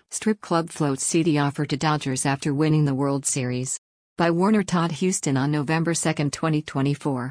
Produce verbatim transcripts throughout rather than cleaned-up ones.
Strip club floats seedy offer to Dodgers after winning the World Series. By Warner Todd Huston on November second, twenty twenty-four.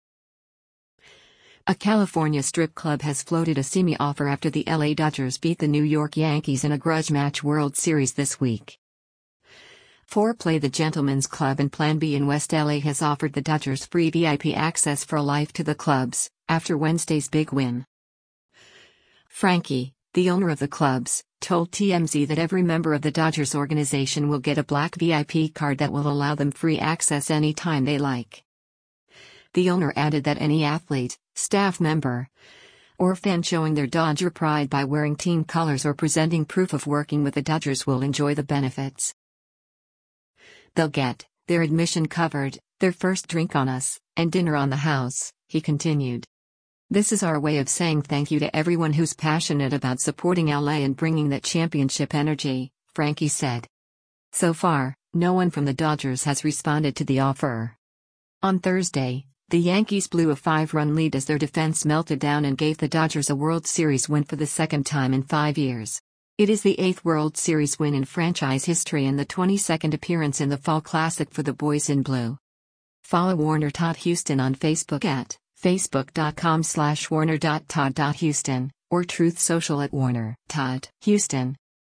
A California strip club has floated a semi offer after the L A Dodgers beat the New York Yankees in a grudge match World Series this week. four Play the Gentlemen's Club and Plan B in West L A has offered the Dodgers free V I P access for life to the clubs, after Wednesday's big win. Frankie, the owner of the clubs, told T M Z that every member of the Dodgers organization will get a black V I P card that will allow them free access anytime they like. The owner added that any athlete, staff member, or fan showing their Dodger pride by wearing team colors or presenting proof of working with the Dodgers will enjoy the benefits. They'll get their admission covered, their first drink on us, and dinner on the house, he continued. This is our way of saying thank you to everyone who's passionate about supporting L A and bringing that championship energy, Frankie said. So far, no one from the Dodgers has responded to the offer. On Thursday, the Yankees blew a five-run lead as their defense melted down and gave the Dodgers a World Series win for the second time in five years. It is the eighth World Series win in franchise history and the twenty-second appearance in the Fall Classic for the Boys in Blue. Follow Warner Todd Huston on Facebook at facebook.com slash warner.todd.huston or Truth Social at Warner Todd Huston.